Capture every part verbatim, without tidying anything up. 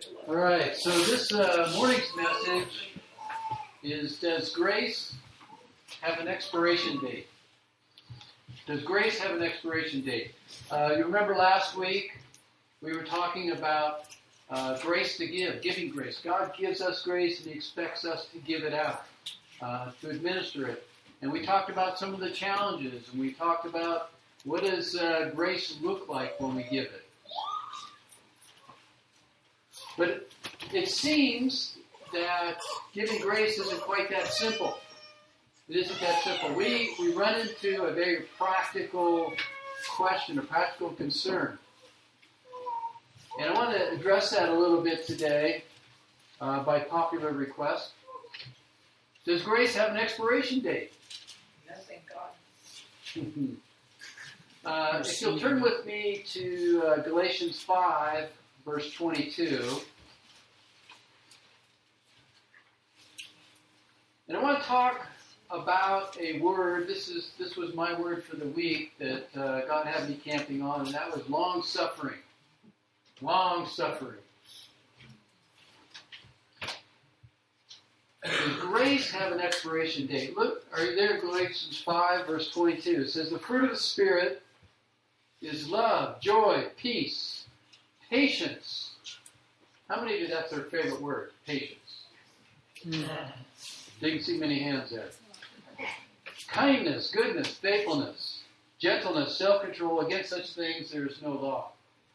All right, so this uh, morning's message is, does grace have an expiration date? Does grace have an expiration date? Uh, you remember last week we were talking about uh, grace to give, giving grace. God gives us grace and He expects us to give it out, uh, to administer it. And we talked about some of the challenges, and we talked about what does uh, grace look like when we give it. But it seems that giving grace isn't quite that simple. It isn't that simple. We, we run into a very practical question, a practical concern. And I want to address that a little bit today uh, by popular request. Does grace have an expiration date? No, thank God. uh, if you'll turn with me to uh, Galatians five, verse twenty-two. And I want to talk about a word. This is this was my word for the week that uh, God had me camping on, and that was long-suffering. Long-suffering. Does grace have an expiration date? Look, are you there? Galatians five, verse twenty-two. It says, the fruit of the Spirit is love, joy, peace, patience. How many of you, that's their favorite word? Patience. Mm. Didn't see many hands there. Kindness, goodness, faithfulness, gentleness, self-control. Against such things there is no law.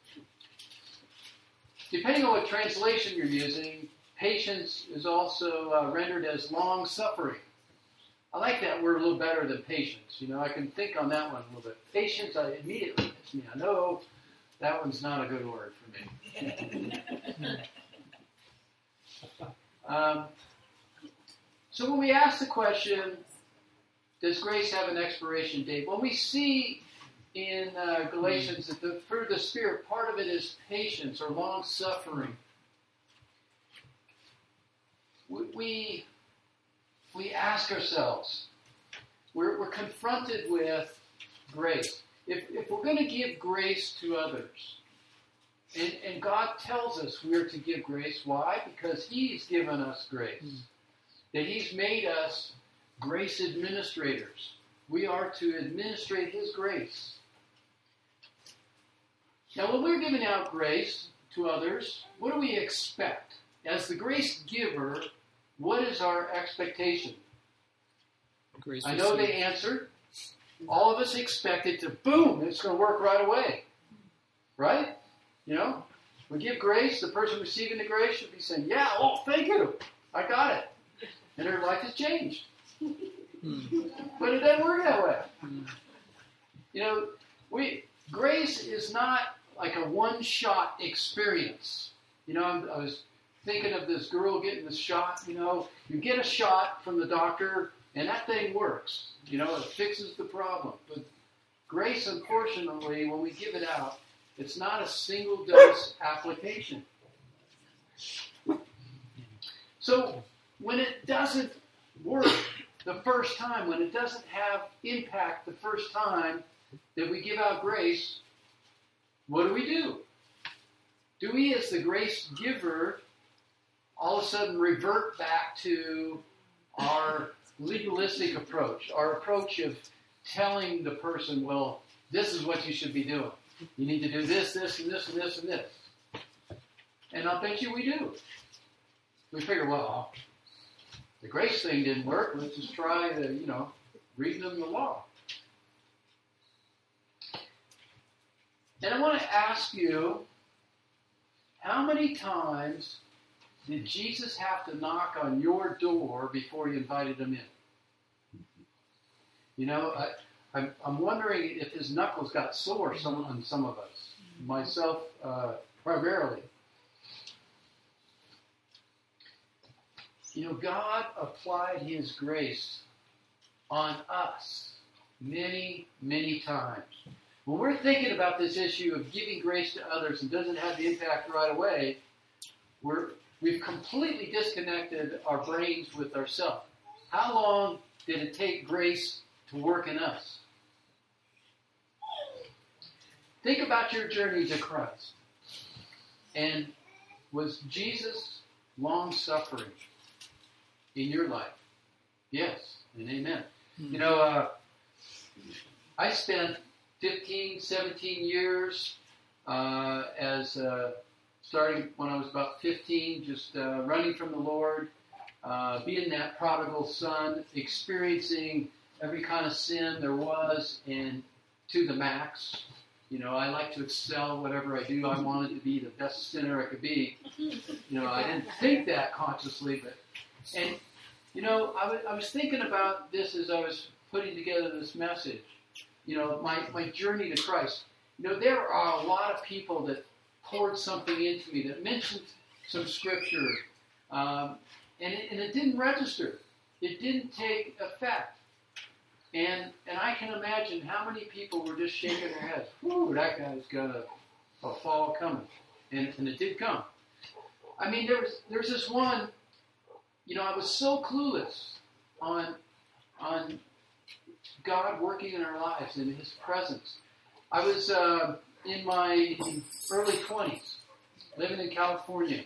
Depending on what translation you're using, patience is also uh, rendered as long-suffering. I like that word a little better than patience. You know, I can think on that one a little bit. Patience, I immediately hits me. I know that one's not a good word for me. um, so when we ask the question, does grace have an expiration date? Well, we see in uh, Galatians that the fruit of the Spirit, part of it is patience or long-suffering. We, we, we ask ourselves, we're, we're confronted with grace. If, if we're going to give grace to others, and, and God tells us we're to give grace, why? Because He's given us grace. Mm. That He's made us grace administrators. We are to administrate His grace. Now, when we're giving out grace to others, what do we expect? As the grace giver, what is our expectation? Grace I know the answer. All of us expect it to, boom, it's going to work right away. Right? You know? We give grace, the person receiving the grace should be saying, yeah, oh, thank you. I got it. And their life has changed. Mm. But it doesn't work that way. Mm. You know, we grace is not like a one-shot experience. You know, I'm, I was thinking of this girl getting the shot. You know, you get a shot from the doctor, and that thing works. You know, it fixes the problem. But grace, unfortunately, when we give it out, it's not a single-dose application. So when it doesn't work the first time, when it doesn't have impact the first time that we give out grace, what do we do? Do we, as the grace giver, all of a sudden revert back to our legalistic approach, our approach of telling the person, well, this is what you should be doing. You need to do this, this, and this, and this, and this. And I'll bet you we do. We figure, well, the grace thing didn't work. Let's just try the, you know, reading them the law. And I want to ask you, how many times did Jesus have to knock on your door before you invited him in? You know, I, I'm, I'm wondering if his knuckles got sore some, on some of us, myself uh, primarily. You know, God applied His grace on us many, many times. When we're thinking about this issue of giving grace to others and doesn't have the impact right away, we're, we've completely disconnected our brains with ourselves. How long did it take grace to work in us? Think about your journey to Christ. And Was Jesus long-suffering in your life? Yes, and amen. Mm-hmm. You know, uh, I spent fifteen, seventeen years uh, as uh, starting when I was about fifteen, just uh, running from the Lord, uh, being that prodigal son, experiencing every kind of sin there was, and to the max. You know, I like to excel whatever I do. I wanted to be the best sinner I could be. You know, I didn't think that consciously, but and you know, I, w- I was thinking about this as I was putting together this message. You know, my, my journey to Christ. You know, there are a lot of people that poured something into me, that mentioned some scripture, um, and, it, and it didn't register. It didn't take effect. And and I can imagine how many people were just shaking their heads. Whoo, that guy's got a, a fall coming. And, and it did come. I mean, there was there's this one, you know, I was so clueless on on God working in our lives and His presence. I was uh, in my early twenties, living in California,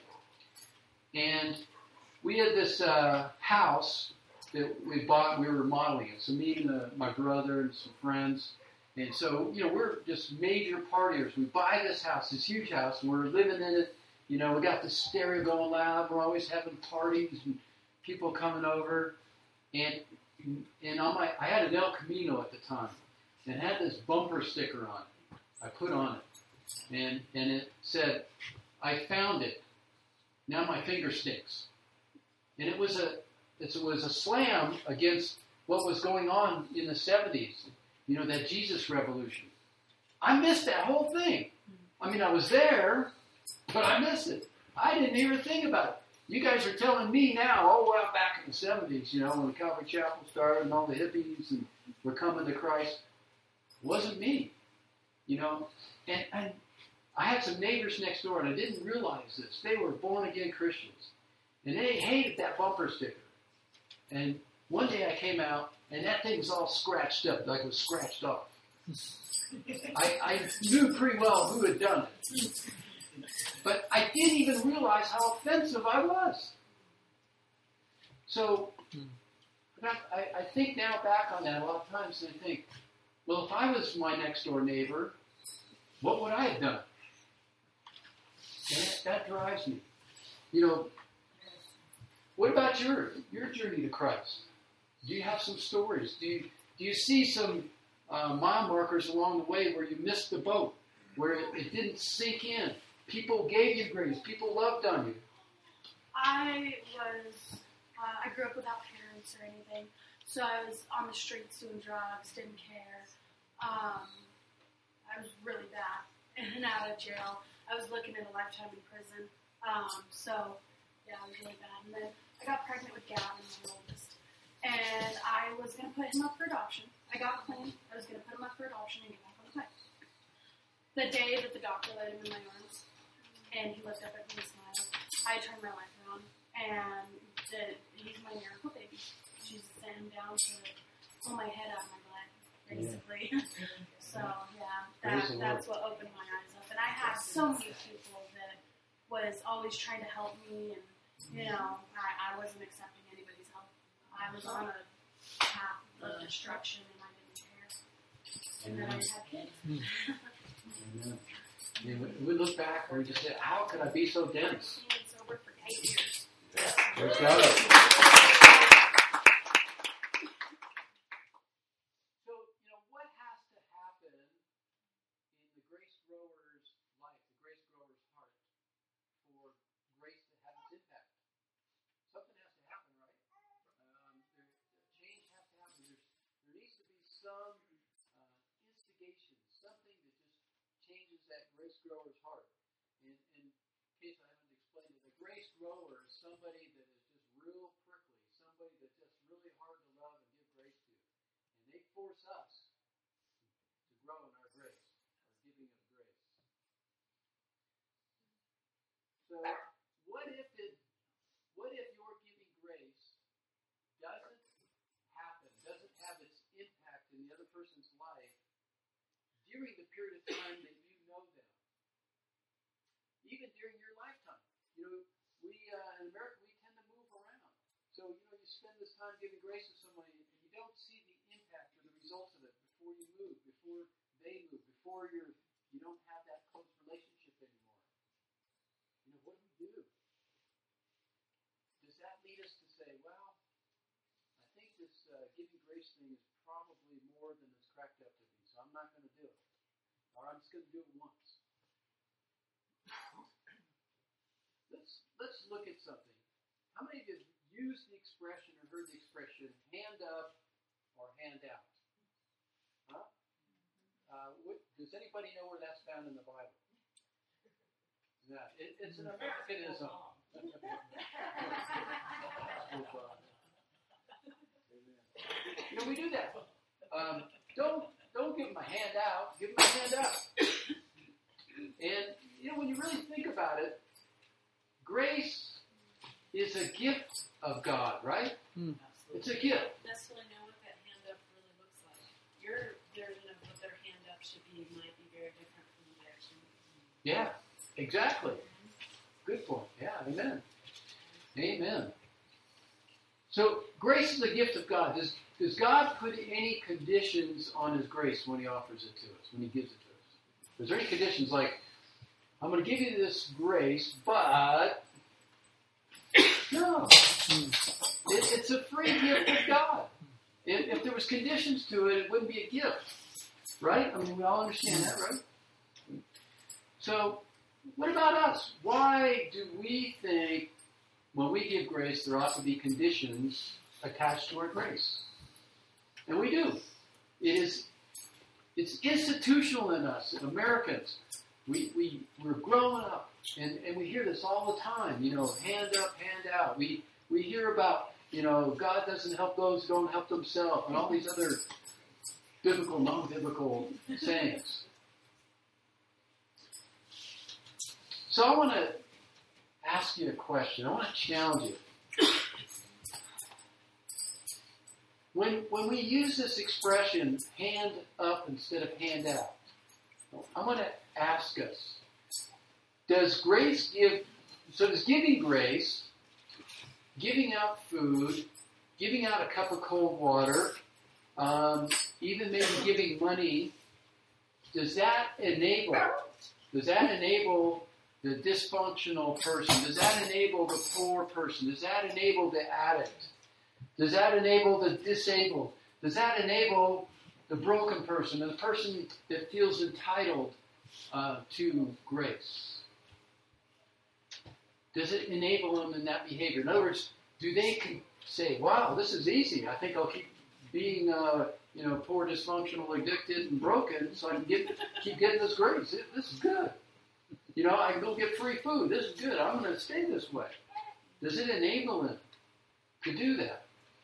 and we had this uh, house that we bought. We were remodeling it. So me and uh, my brother and some friends, and so you know we're just major partiers. We buy this house, this huge house, and we're living in it. You know, we got the stereo going loud. We're always having parties and people coming over, and and on my I had an El Camino at the time, and it had this bumper sticker on it. I put on it, and and it said, "I found it. Now my finger stinks." And it was a it was a slam against what was going on in the seventies. You know, that Jesus revolution. I missed that whole thing. I mean, I was there, but I missed it. I didn't even think about it. You guys are telling me now, oh, well, back in the seventies, you know, when the Calvary Chapel started and all the hippies and were coming to Christ. It wasn't me, you know. And, and I had some neighbors next door, and I didn't realize this. They were born-again Christians, and they hated that bumper sticker. And one day I came out, and that thing was all scratched up, like it was scratched off. I, I knew pretty well who had done it. But I didn't even realize how offensive I was. So I, I think now back on that a lot of times, and I think, well, if I was my next door neighbor, what would I have done? And that, that drives me. You know, what about your your journey to Christ? Do you have some stories? Do you do you see some uh, mile markers along the way where you missed the boat, where it, it didn't sink in? People gave you grace. People loved on you. I was, uh, I grew up without parents or anything, so I was on the streets doing drugs, didn't care. Um, I was really bad, in and out of jail. I was looking at a lifetime in prison. Um, so, yeah, I was really bad. And then I got pregnant with Gavin, my oldest, and I was going to put him up for adoption. I got clean. I was going to put him up for adoption and get back on the plane. The day that the doctor laid him in my arms, and he looked up at me and smiled, I turned my life around, and the, he's my miracle baby. Jesus sent him down to pull my head out of my butt, basically. Yeah. So, yeah, that, that's what opened my eyes up. And I had so many people that was always trying to help me, and, you know, I, I wasn't accepting anybody's help. I was on a path of destruction, and I didn't care. And then I had kids. Amen. I mean, we look back and we just say, how could I be so dense? I've been sober for eight years. Praise God. So, you know, what has to happen in the grace grower's life, the grace grower's heart, for grace to have its impact? Something has to happen, right? Um, there, change has to happen. There's, there needs to be some uh, instigation, something that just changes that grace grower's heart. And, and in case I haven't explained it, a grace grower is somebody that is just real prickly, somebody that's just really hard to love and give grace to. And they force us to grow in our grace, our giving of grace. So what if it what if your giving grace doesn't happen, doesn't have its impact in the other person's life during the period of time that you know them? Even during your lifetime. You so, you know, you spend this time giving grace to somebody and you don't see the impact or the results of it before you move, before they move, before you're, you don't have that close relationship anymore. You know, what do we do? Does that lead us to say, well, I think this uh, giving grace thing is probably more than it's cracked up to be, so I'm not going to do it. Or I'm just going to do it once. Let's, let's look at something. How many of you have used the expression or heard the expression hand up or hand out? Huh? Uh, what, does anybody know where that's found in the Bible? Yeah, it, it's an Americanism. You know, we do that. Um, don't don't give them a hand out. Give them a hand out. And you know, when you really think about it, grace is a gift of God, right? Hmm. It's a gift. Necessarily know what that hand up really looks like. Your version of what their hand up should be might be very different from the action. Yeah, exactly. Good point. Yeah, amen. Amen. So grace is a gift of God. Does does God put any conditions on His grace when He offers it to us, when He gives it to us? Is there any conditions like, I'm going to give you this grace, but no. It, it's a free gift of God. If, if there was conditions to it, it wouldn't be a gift. Right? I mean, we all understand that, right? So, what about us? Why do we think when we give grace there ought to be conditions attached to our grace? And we do. It is it's institutional in us, Americans. We, we, we're growing up, and, and we hear this all the time, you know, hand up, hand out. We we hear about, you know, God doesn't help those who don't help themselves, and all these other biblical, non-biblical sayings. So I want to ask you a question. I want to challenge you. When when we use this expression, hand up instead of hand out, I want to ask us, does grace give, so does giving grace, giving out food, giving out a cup of cold water, um, even maybe giving money, does that enable, does that enable the dysfunctional person? Does that enable the poor person? Does that enable the addict? Does that enable the disabled? Does that enable the broken person, the person that feels entitled uh, to grace? Does it enable them in that behavior? In other words, do they can say, wow, this is easy. I think I'll keep being, uh, you know, poor, dysfunctional, addicted, and broken so I can get keep getting this grace. It, this is good. You know, I can go get free food. This is good. I'm going to stay this way. Does it enable them to do that?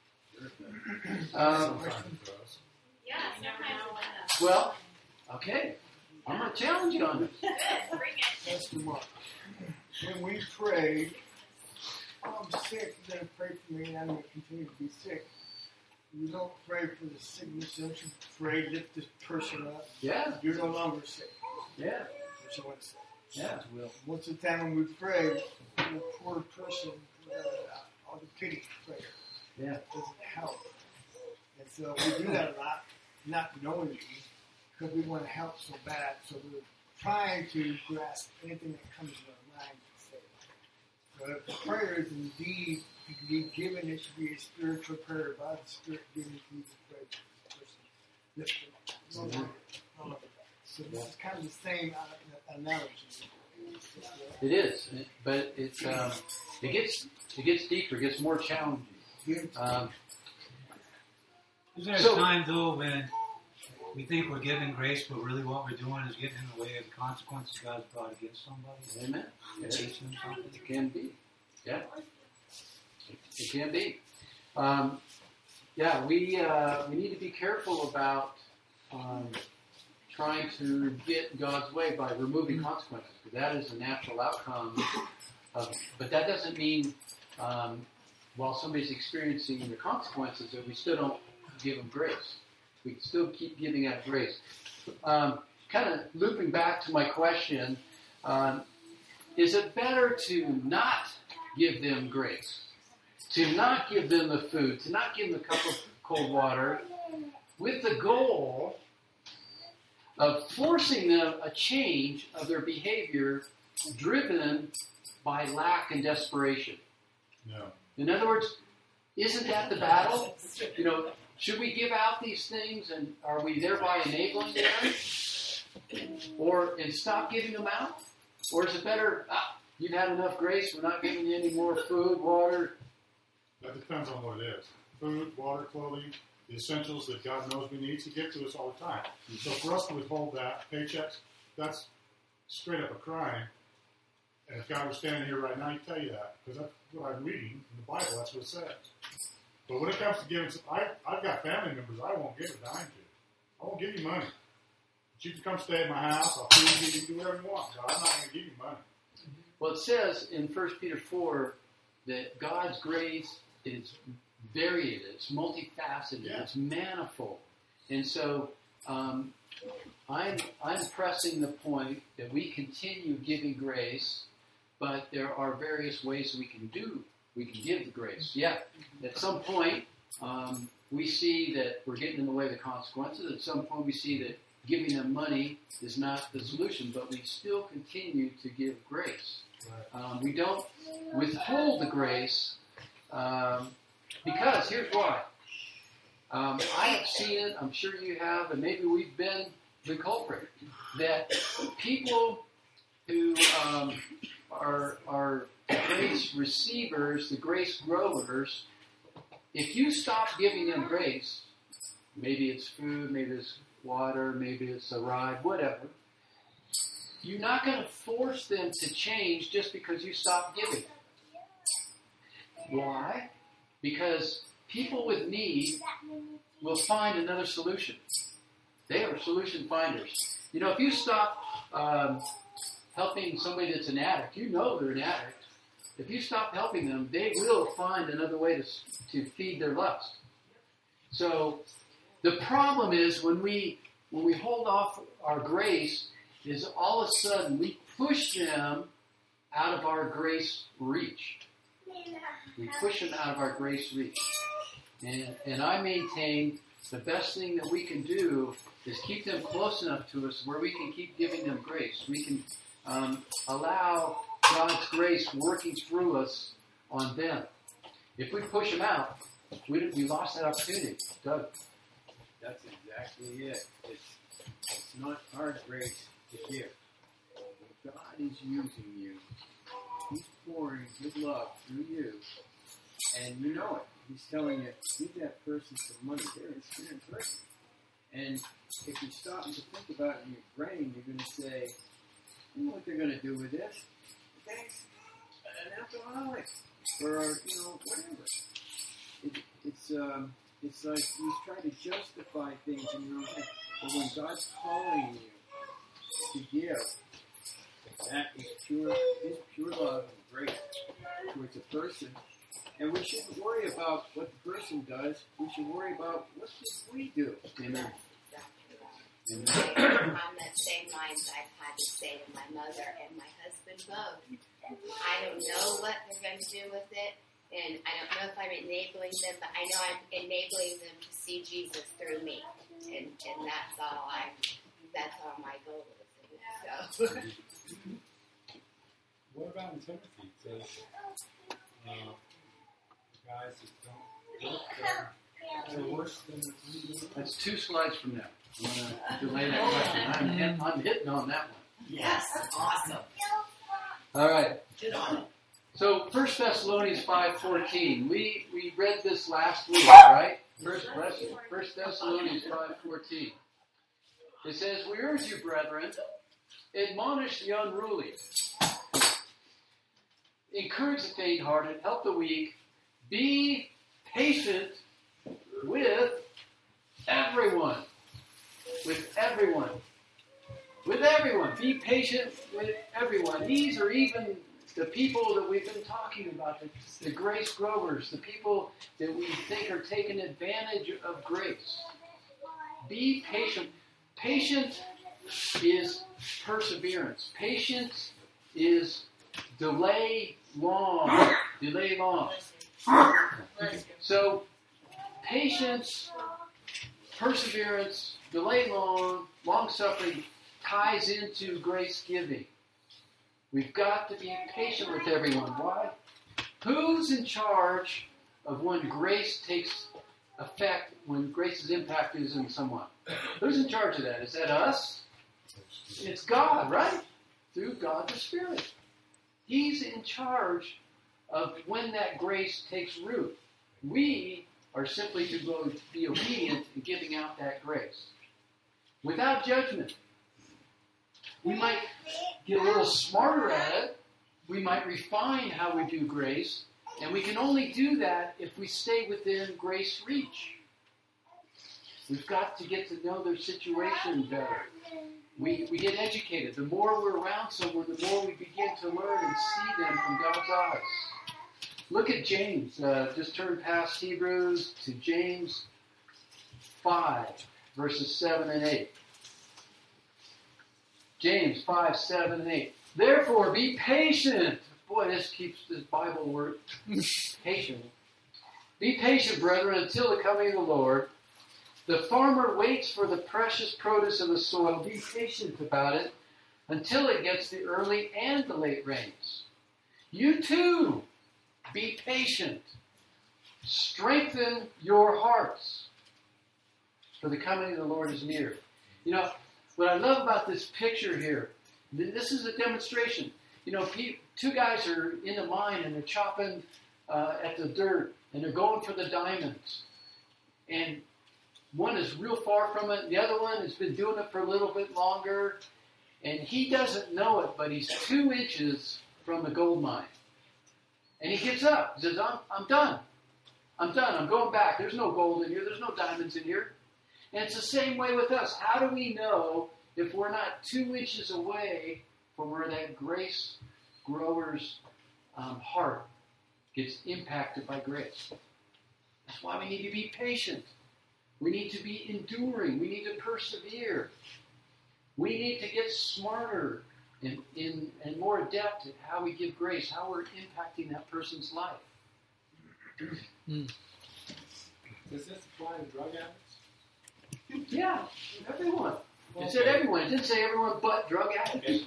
Um, Yeah, sometimes. well, okay. I'm going to challenge you on this. Good, bring it. Pastor Mark, when we pray, I'm sick, you're going to pray for me, and I'm going to continue to be sick. You don't pray for the sickness, don't you pray, lift this person up. Yeah. You're no longer sick. Yeah. What you want to say. Yeah. Well, most of the time when we pray, the poor person, uh, on the pity prayer, Yeah. doesn't help. And so we do that a lot, not knowingly, because we want to help so bad. So we're trying to grasp anything that comes to our mind to say. So if the prayer is indeed to be given, it should be a spiritual prayer by the Spirit given to you to pray for the person. Lift them up. No longer, no longer that. So this is kind of the same uh, analogy. It is, but it's um, it gets it gets deeper, it gets more challenging. Um, Isn't there So- a time, though, when we think we're giving grace, but really what we're doing is getting in the way of the consequences God's brought against somebody? amen. It, Teaching them something? it can be. Yeah. It, it can be. Um, yeah, we uh, we need to be careful about um, trying to get God's way by removing consequences, because that is a natural outcome. Of, but that doesn't mean um, while somebody's experiencing the consequences that we still don't give them grace. We can still keep giving out grace. Um, kind of looping back to my question, um, is it better to not give them grace? to not give them the food, to not give them a cup of cold water, with the goal of forcing them a change of their behavior driven by lack and desperation. No. In other words, isn't that the battle? You know, should we give out these things, and are we thereby enabling them? Or and stop giving them out? Or is it better, ah, you've had enough grace, we're not giving you any more food, water? That depends on what it is. Food, water, clothing, the essentials that God knows we need to give to us all the time. So for us to withhold that, paychecks, that's straight up a crime. And if God was standing here right now, he'd tell you that. Because that's what I'm reading in the Bible. That's what it says. But when it comes to giving, I, I've got family members I won't give a dime to. I won't give you money. But you can come stay at my house. I'll feed you. You can do whatever you want. But I'm not going to give you money. Well, it says in First Peter four that God's grace is varied, it's multifaceted, Yeah. it's manifold. And so um, I'm, I'm pressing the point that we continue giving grace, but there are various ways we can do, we can give the grace. Yeah, at some point um, we see that we're getting in the way of the consequences. At some point we see that giving them money is not the solution, but we still continue to give grace. Um, we don't withhold the grace um, because here's why. Um, I have seen it, I'm sure you have, and maybe we've been the culprit, that people who um, are, are grace receivers, the grace growers, if you stop giving them grace, maybe it's food, maybe it's water, maybe it's a ride, whatever, you're not going to force them to change just because you stop giving. Why? Because people with need will find another solution. They are solution finders. You know, if you stop um, helping somebody that's an addict, you know they're an addict. If you stop helping them, they will find another way to, to feed their lust. So the problem is when we when we hold off our grace, is all of a sudden we push them out of our grace reach. We push them out of our grace reach. And, and I maintain the best thing that we can do is keep them close enough to us where we can keep giving them grace. We can um, allow God's grace working through us on them. If we push them out, we, we lost that opportunity. Doug? That's exactly it. It's, it's not our grace to give. God is using you. He's pouring His love through you, and you know it. He's telling you, give that person some money. They're a sinner person. And if you stop and to think about it in your brain, you're going to say, you know what they're going to do with this? Thanks. An alcoholic. Or, you know, whatever. It, it's, um, it's like you try to justify things in your own head. But when God's calling you to give, that is pure, His pure love and grace towards a person. And we shouldn't worry about what the person does. We should worry about what should we do. Amen. Amen. On that same lines, I've had to say to my mother and my husband both, I don't know what they're going to do with it, and I don't know if I'm enabling them, but I know I'm enabling them to see Jesus through me, and and that's all I, that's all my goal is. So. What about in Timothy? It says, uh, guys that don't work, they're, they're worse than the That's two slides from now. I'm going to delay that question. I'm, hit, I'm hitting on that one. Yes, awesome. All right. Get on it. So First Thessalonians five fourteen. We we read this last week, right? First, First Thessalonians five fourteen. It says, "We urge you, brethren, admonish the unruly, encourage the faint-hearted, help the weak, be patient with everyone." With everyone. With everyone. Be patient with everyone. These are even the people that we've been talking about, the, the grace growers, the people that we think are taking advantage of grace. Be patient. Patience is perseverance. Patience is delay long. Delay long. So, patience, perseverance, delay long, long suffering ties into grace giving. We've got to be patient with everyone. Why? Who's in charge of when grace takes effect, when grace's impact is in someone? Who's in charge of that? Is that us? It's God, right? Through God the Spirit. He's in charge of when that grace takes root. We are simply to go be obedient in giving out that grace. Without judgment. We might get a little smarter at it. We might refine how we do grace. And we can only do that if we stay within grace reach. We've got to get to know their situation better. We, we get educated. The more we're around someone, the more we begin to learn and see them from God's eyes. Look at James. Uh, just turn past Hebrews to James five, verses seven and eight. James five, seven, and eight. Therefore, be patient. Boy, this keeps this Bible word patient. Be patient, brethren, until the coming of the Lord. The farmer waits for the precious produce of the soil. Be patient about it until it gets the early and the late rains. You too, be patient. Strengthen your hearts, for the coming of the Lord is near. You know, what I love about this picture here, this is a demonstration. You know, two guys are in the mine and they're chopping uh, at the dirt and they're going for the diamonds. And one is real far from it. The other one has been doing it for a little bit longer. And he doesn't know it, but he's two inches from the gold mine. And he gets up. He says, I'm, I'm done. I'm done. I'm going back. There's no gold in here. There's no diamonds in here. And it's the same way with us. How do we know if we're not two inches away from where that grace grower's um, heart gets impacted by grace? That's why we need to be patient. We need to be enduring. We need to persevere. We need to get smarter and, in, and more adept at how we give grace, how we're impacting that person's life. Does this apply to drug addicts? Yeah, everyone. It said everyone. It didn't say everyone but drug addicts.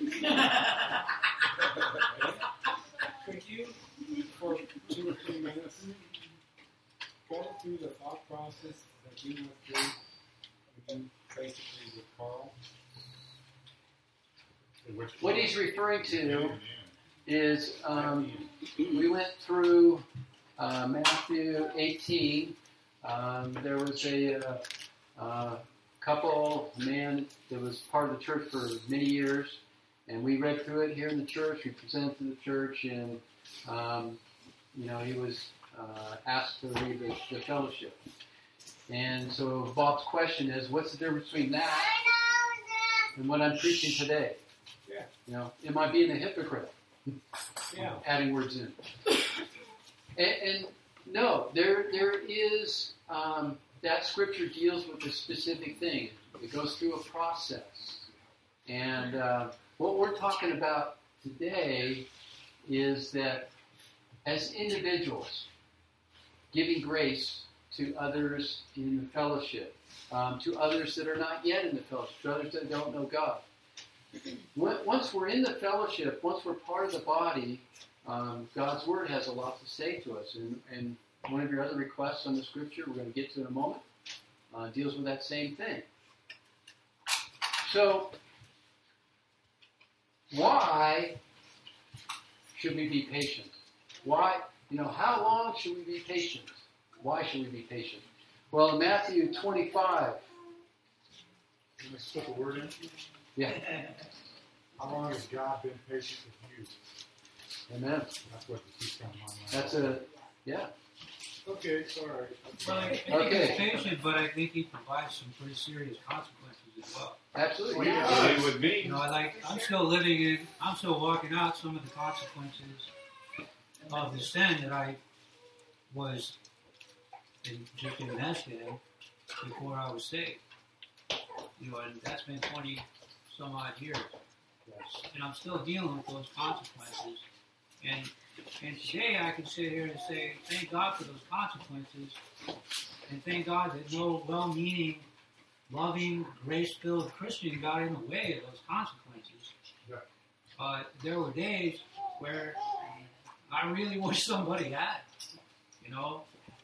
Could you, for two or three minutes, go through the thought process that you went through when you basically with Carl? What he's referring to is um, we went through uh, Matthew eighteen. Um, there was a uh, uh, couple, a man that was part of the church for many years, and we read through it here in the church. We presented to the church, and um, you know he was uh, asked to lead the, the fellowship. And so Bob's question is, what's the difference between that and what I'm preaching today? Yeah. You know, am I being a hypocrite? Yeah. Adding words in. And, and no, there there is, um, that scripture deals with a specific thing. It goes through a process. And uh, what we're talking about today is that as individuals, giving grace to others in the fellowship, um, to others that are not yet in the fellowship, to others that don't know God. Once we're in the fellowship, once we're part of the body, um, God's Word has a lot to say to us. And, and one of your other requests on the Scripture, we're going to get to in a moment, uh, deals with that same thing. So, why should we be patient? Why, you know, how long should we be patient? Why should we be patient? Well, in Matthew twenty-five. Can I slip a word in? Yeah. How long has God been patient with you? Amen. That's what keeps coming on my mind. That's a, yeah. Okay, sorry. Well, I, I think Okay. he's patient, but I think he provides some pretty serious consequences as well. Absolutely. Yeah. It would be. You know, I like, I'm still living in, I'm still walking out some of the consequences of the sin that I was in, just enmeshed in before I was saved. You know, and that's been twenty some odd years. And I'm still dealing with those consequences. And And today I can sit here and say, thank God for those consequences, and thank God that no well-meaning, loving, grace-filled Christian got in the way of those consequences. Yeah. But there were days where I really wish somebody had, you know,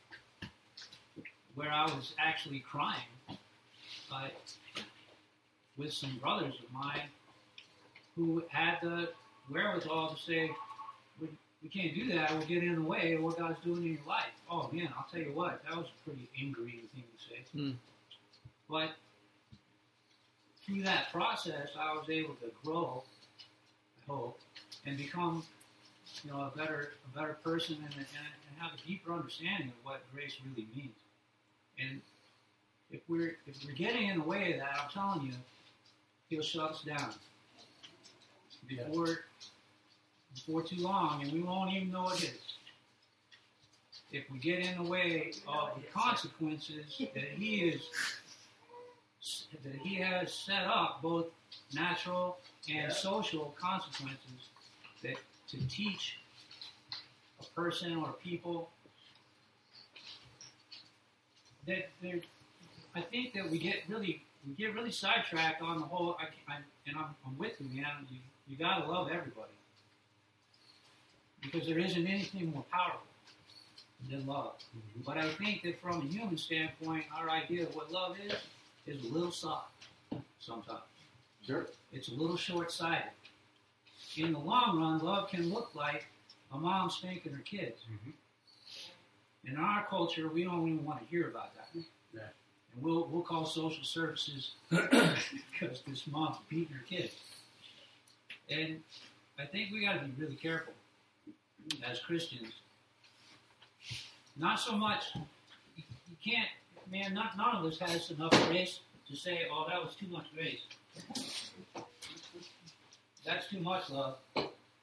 where I was actually crying. But with some brothers of mine who had the wherewithal to say, we, we can't do that, we'll get in the way of what God's doing in your life. Oh man, I'll tell you what, that was a pretty angry thing to say. Mm. But through that process, I was able to grow, I hope, and become, you know, a better, a better person, and, and, and have a deeper understanding of what grace really means. And if we're if we're getting in the way of that, I'm telling you, He'll shut us down before before too long, and we won't even know it is. If we get in the way of the consequences that He is that He has set up, both natural and social consequences, that to teach a person or people, that there, I think that we get really we get really sidetracked on the whole. I, I, and I'm, I'm with you, man. You you gotta love everybody, because there isn't anything more powerful than love. Mm-hmm. But I think that from a human standpoint, our idea of what love is is a little soft sometimes. Sure. It's a little short-sighted. In the long run, love can look like a mom spanking her kids. Mm-hmm. In our culture, we don't even want to hear about that. Yeah. And we'll we'll call social services because this mom's beating her kids. And I think we got to be really careful as Christians. Not so much, you, you can't, man, not, none of us has enough grace to say, oh, that was too much grace. That's too much love. But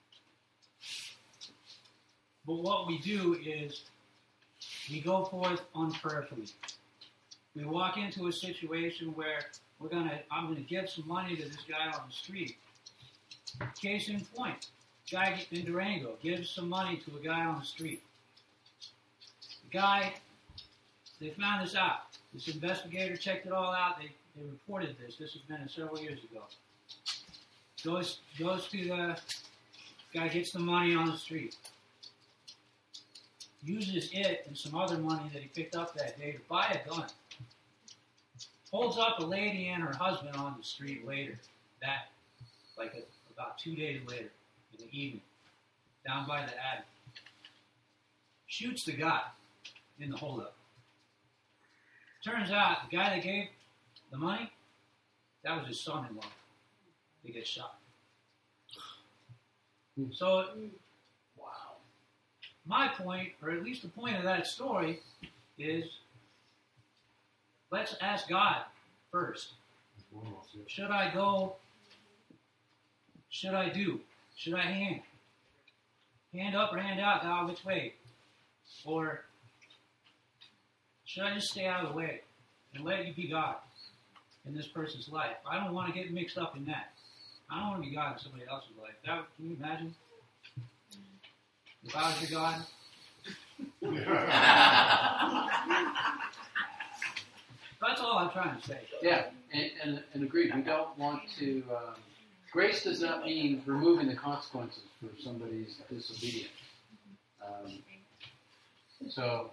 what we do is we go forth unprayerfully. We walk into a situation where we're gonna, I'm gonna give some money to this guy on the street. Case in point, guy in Durango gives some money to a guy on the street. The guy, they found this out. This investigator checked it all out. They, they reported this. This has been several years ago. Goes goes to the guy, gets the money on the street. Uses it and some other money that he picked up that day to buy a gun. Holds up a lady and her husband on the street later, that like a, about two days later in the evening, down by the attic. Shoots the guy in the holdup. Turns out the guy that gave the money, that was his son-in-law. They get shot. So, wow. My point, or at least the point of that story, is let's ask God first. Should I go? Should I do? Should I hand? Hand up or hand out, God, which way? Or should I just stay out of the way and let you be God in this person's life? I don't want to get mixed up in that. I don't want to be God in somebody else's life. That, can you imagine? If I was your God? That's all I'm trying to say. Yeah, and, and, and agreed. We don't want to... Um, grace does not mean removing the consequences for somebody's disobedience. Um, so...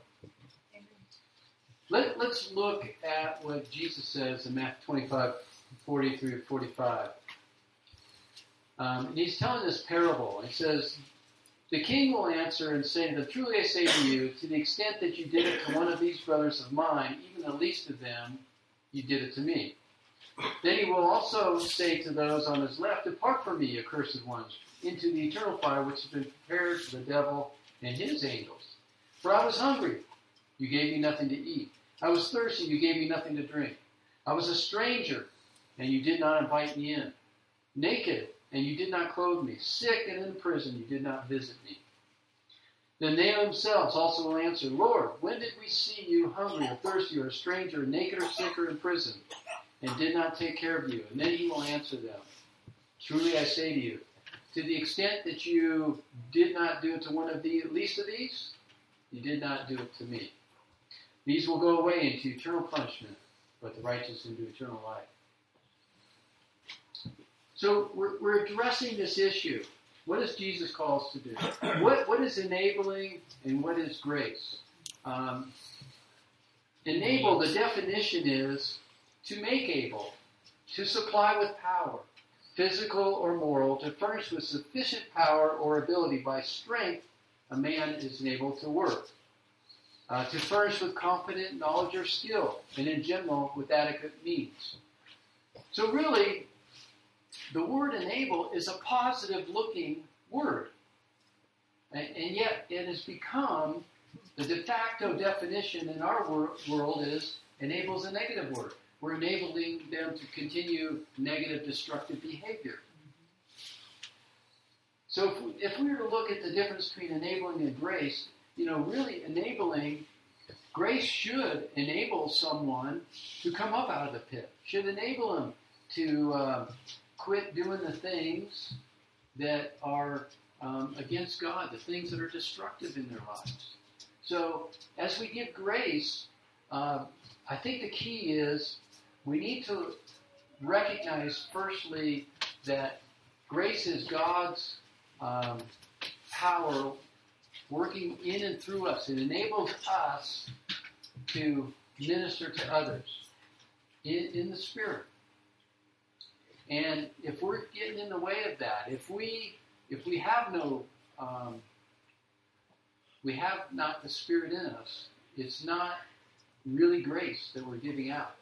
Let, let's look at what Jesus says in Matthew twenty-five, forty through forty-five. Um, and he's telling this parable. He says, the king will answer and say to them, truly I say to you, to the extent that you did it to one of these brothers of mine, even the least of them, you did it to me. Then he will also say to those on his left, depart from me, accursed ones, into the eternal fire which has been prepared for the devil and his angels. For I was hungry, you gave me nothing to eat. I was thirsty, you gave me nothing to drink. I was a stranger, and you did not invite me in. Naked, and you did not clothe me. Sick and in prison, you did not visit me. Then they themselves also will answer, Lord, when did we see you hungry or thirsty or a stranger, naked or sick or in prison, and did not take care of you? And then he will answer them, truly I say to you, to the extent that you did not do it to one of the least of these, you did not do it to me. These will go away into eternal punishment, but the righteous into eternal life. So we're, we're addressing this issue. What does Jesus call us to do? What, what is enabling and what is grace? Um, enable, the definition is to make able, to supply with power, physical or moral, to furnish with sufficient power or ability by strength a man is enabled to work. Uh, to furnish with competent knowledge or skill, and in general with adequate means. So really, the word enable is a positive-looking word. And, and yet it has become, the de facto definition in our wor- world is enable is a negative word. We're enabling them to continue negative, destructive behavior. So if we, if we were to look at the difference between enabling and grace, you know, really enabling, grace should enable someone to come up out of the pit, should enable them to uh, quit doing the things that are um, against God, the things that are destructive in their lives. So as we give grace, uh, I think the key is we need to recognize, firstly, that grace is God's um, power working in and through us. It enables us to minister to others in, in the Spirit. And if we're getting in the way of that, if we if we have no um, we have not the Spirit in us, it's not really grace that we're giving out.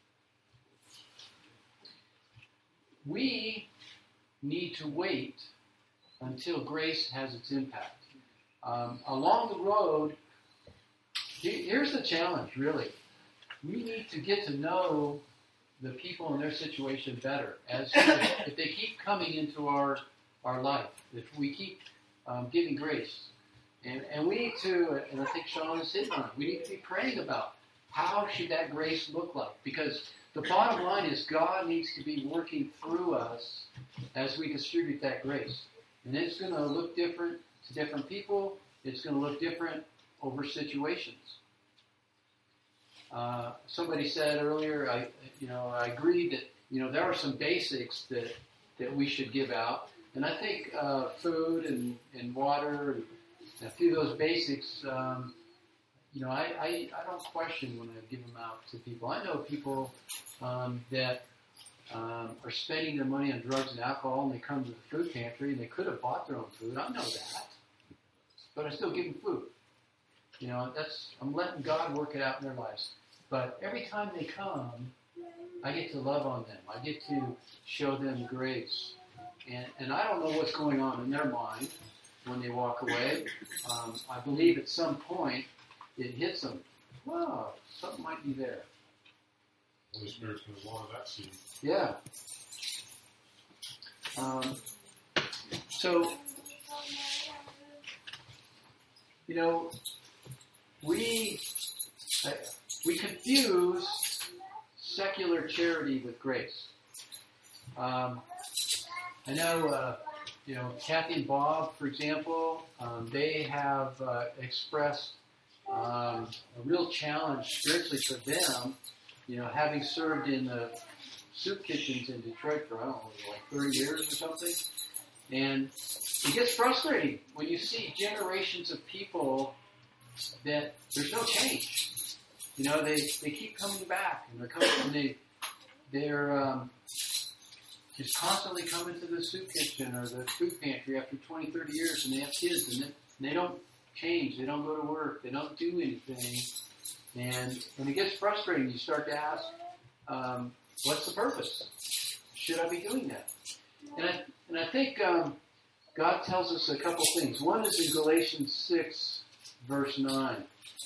We need to wait until grace has its impact. Um, along the road, here's the challenge, really. We need to get to know the people in their situation better. As if, if they keep coming into our our life, if we keep um, giving grace, and and we need to, and I think Sean is hitting on it, we need to be praying about how should that grace look like, because the bottom line is God needs to be working through us as we distribute that grace, and it's going to look different to different people. It's going to look different over situations. Uh, somebody said earlier, I, you know, I agreed that, you know, there are some basics that, that we should give out. And I think uh, food and, and water and a few of those basics, um, you know, I, I, I don't question when I give them out to people. I know people um, that um, are spending their money on drugs and alcohol, and they come to the food pantry, and they could have bought their own food. I know that. But I still give them food. You know, that's I'm letting God work it out in their lives. But every time they come, I get to love on them. I get to show them grace. And, and I don't know what's going on in their mind when they walk away. Um, I believe at some point it hits them. Wow, something might be there. Holy Spirit's going to water that seed. Yeah. Um, so, you know, we... Uh, We confuse secular charity with grace. Um, I know, uh, you know, Kathy and Bob, for example, um, they have uh, expressed um, a real challenge spiritually for them, you know, having served in the soup kitchens in Detroit for, I don't know, like thirty years or something. And it gets frustrating when you see generations of people that there's no change. You know, they, they keep coming back, and they're coming, and they they're um, just constantly coming to the soup kitchen or the food pantry after twenty, thirty years, and they have kids, and they, and they don't change, they don't go to work, they don't do anything, and and it gets frustrating. You start to ask, um, what's the purpose? Should I be doing that? And I and I think um, God tells us a couple things. One is in Galatians six, verse nine.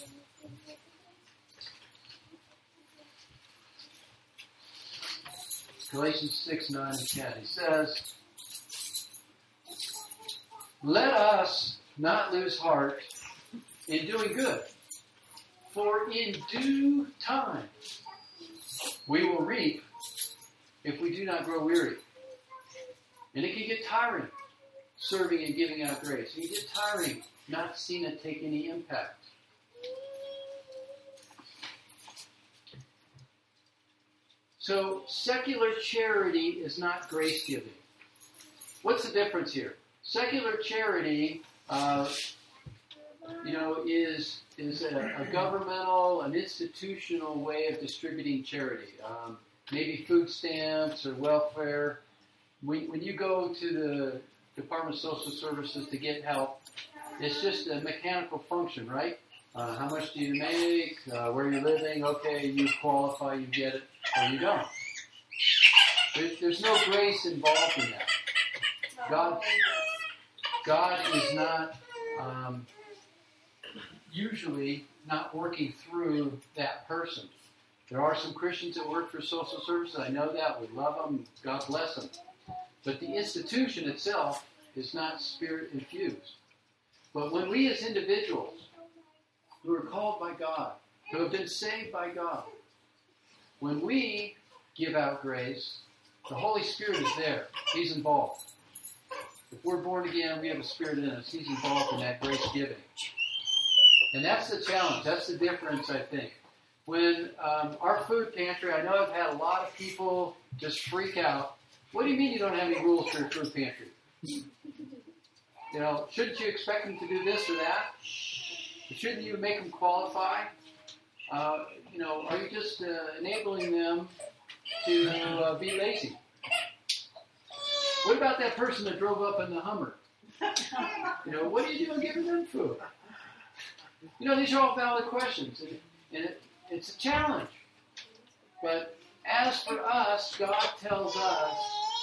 Galatians six, nine, and ten. He says, let us not lose heart in doing good, for in due time we will reap if we do not grow weary. And it can get tiring. serving and giving out grace. And you get tiring, not seeing it take any impact. So secular charity is not grace giving. What's the difference here? Secular charity, uh, you know, is is a, a governmental, an institutional way of distributing charity. Um, maybe food stamps or welfare. When, when you go to the Department of Social Services to get help, it's just a mechanical function, right? Uh, how much do you make? Uh, where you're living? Okay, you qualify, you get it, or you don't. There's, there's no grace involved in that. God, God is not um, usually not working through that person. There are some Christians that work for social services. I know that. We love them. God bless them. But the institution itself is not spirit infused. But when we as individuals who are called by God, who have been saved by God, when we give out grace, the Holy Spirit is there. He's involved. If we're born again, we have a Spirit in us. He's involved in that grace giving. And that's the challenge. That's the difference, I think. When um, our food pantry, I know I've had a lot of people just freak out. What do you mean you don't have any rules for your food pantry? You know, shouldn't you expect them to do this or that? Shouldn't you make them qualify? Uh, you know, are you just uh, enabling them to uh, be lazy? What about that person that drove up in the Hummer? You know, what are you doing giving them food? You know, these are all valid questions, and, and it, it's a challenge. But as for us, God tells us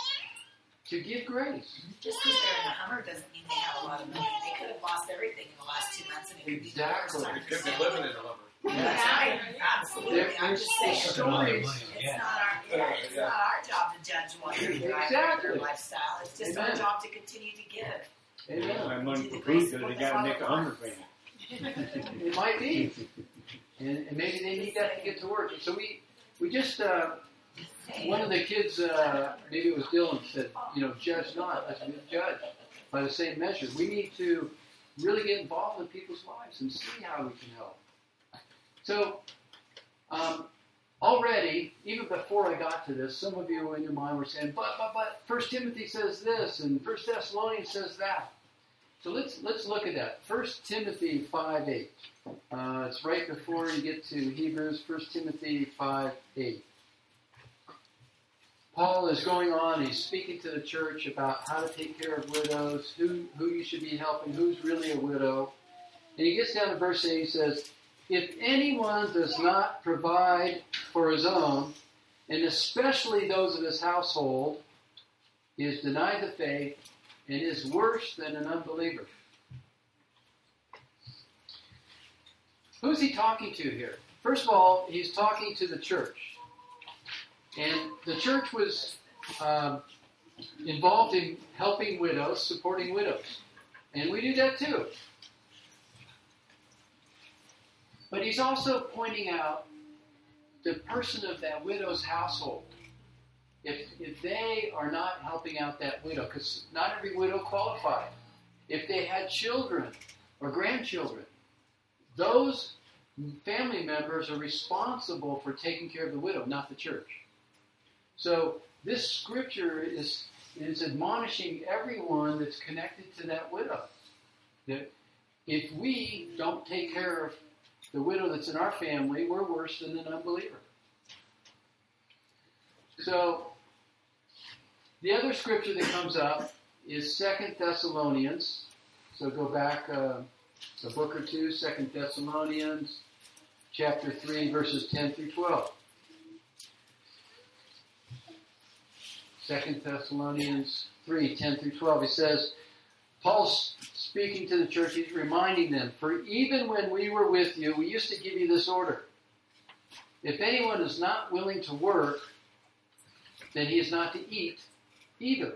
to give grace. Just because they're in a Hummer doesn't mean they have a lot of money. They could have lost everything in the last two months, and it could Exactly. be the worst time They for could be sale. living in a Hummer. That's right. Absolutely. There- I'm just saying. there's stories. It's Yeah. not our. Yeah, it's not our job to judge what you're doing Exactly. their lifestyle. It's just Amen. our job to continue to give. Amen. My money for food because they got to make a Hummer payment. It might be. And, and maybe they need that to get to work. And so we, we just, uh, one of the kids, uh, maybe it was Dylan, said, you know, judge not, as we judge by the same measure. We need to really get involved in people's lives and see how we can help. So, um, already, even before I got to this, some of you in your mind were saying, but, but, but, First Timothy says this, and First Thessalonians says that. So let's let's look at that. First Timothy five eight. Uh, it's right before you get to Hebrews. First Timothy five eight. Paul is going on. He's speaking to the church about how to take care of widows, who who you should be helping, who's really a widow. And he gets down to verse eight. He says, "If anyone does not provide for his own, and especially those of his household, he is denied the faith and is worse than an unbeliever." Who's he talking to here? First of all, he's talking to the church. And the church was um, involved in helping widows, supporting widows. And we do that too. But he's also pointing out the person of that widow's household. If, if they are not helping out that widow, because not every widow qualified. If they had children or grandchildren, those family members are responsible for taking care of the widow, not the church. So this scripture is, is admonishing everyone that's connected to that widow. That if we don't take care of the widow that's in our family, we're worse than an unbeliever. So the other scripture that comes up is Second Thessalonians. So go back uh, a book or two, Second Thessalonians, chapter three, verses ten through twelve. Second Thessalonians three, ten through twelve. He says, Paul's speaking to the church, he's reminding them, "For even when we were with you, we used to give you this order. If anyone is not willing to work, then he is not to eat either.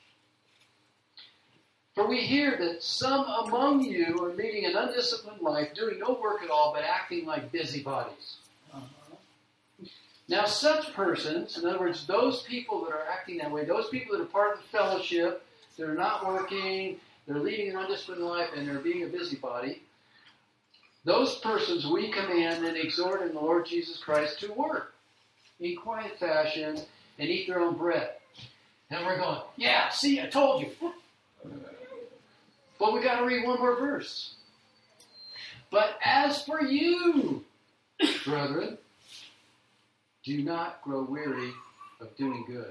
For we hear that some among you are leading an undisciplined life, doing no work at all, but acting like busybodies." Now such persons, in other words, those people that are acting that way, those people that are part of the fellowship, they're not working, they're leading an undisciplined life, and they're being a busybody, those persons we command and exhort in the Lord Jesus Christ to work in quiet fashion and eat their own bread. And we're going, yeah, see, I told you. But we got to read one more verse. But as for you, brethren, do not grow weary of doing good.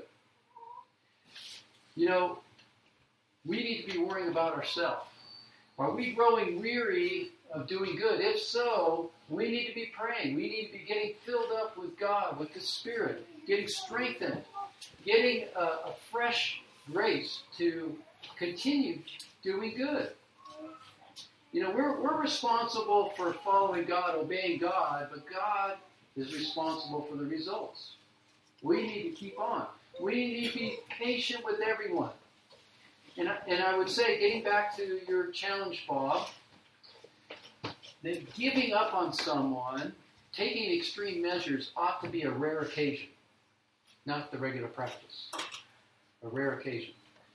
You know, we need to be worrying about ourselves. Are we growing weary of doing good? If so, we need to be praying. We need to be getting filled up with God, with the Spirit, getting strengthened, getting a, a fresh grace to continue doing good. You know, we're, we're responsible for following God, obeying God, but God is responsible for the results. We need to keep on. We need to be patient with everyone. And I, and I would say, getting back to your challenge, Bob, that giving up on someone, taking extreme measures, ought to be a rare occasion, not the regular practice. A rare occasion.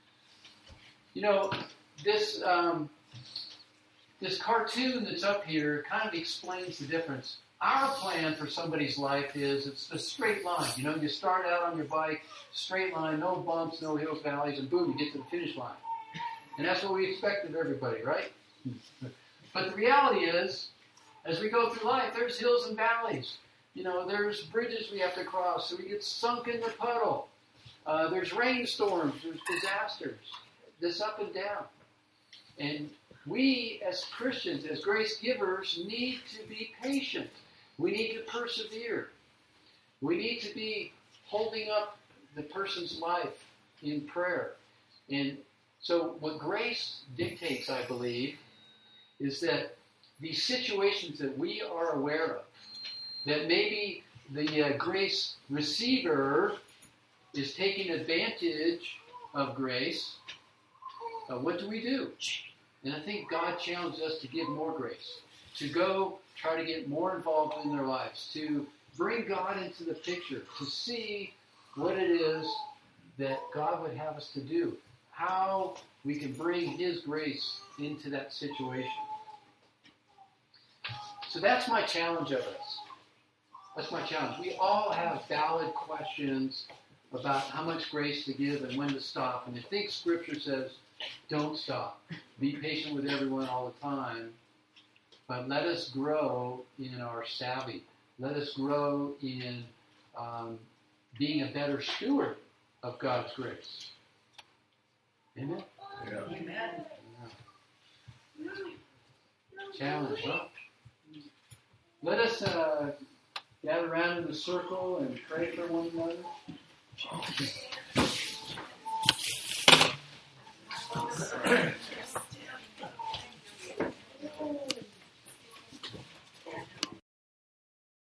You know, this um, this cartoon that's up here kind of explains the difference. Our plan for somebody's life is it's a straight line. You know, you start out on your bike, straight line, no bumps, no hills, valleys, and boom, you get to the finish line. And that's what we expect of everybody, right? But the reality is, as we go through life, there's hills and valleys. You know, there's bridges we have to cross, so we get sunk in the puddle. Uh, there's rainstorms, there's disasters, this up and down. And we, as Christians, as grace givers, need to be patient. We need to persevere. We need to be holding up the person's life in prayer. And so what grace dictates, I believe, is that these situations that we are aware of, that maybe the uh, grace receiver is taking advantage of grace, uh, what do we do? And I think God challenges us to give more grace, to go try to get more involved in their lives, to bring God into the picture, to see what it is that God would have us to do, how we can bring His grace into that situation. So that's my challenge of us. That's my challenge. We all have valid questions about how much grace to give and when to stop. And I think Scripture says, don't stop. Be patient with everyone all the time. But let us grow in our savvy. Let us grow in um, being a better steward of God's grace. Amen? Yeah. Amen. Yeah. Challenge, huh? Let us uh, gather around in a circle and pray for one another.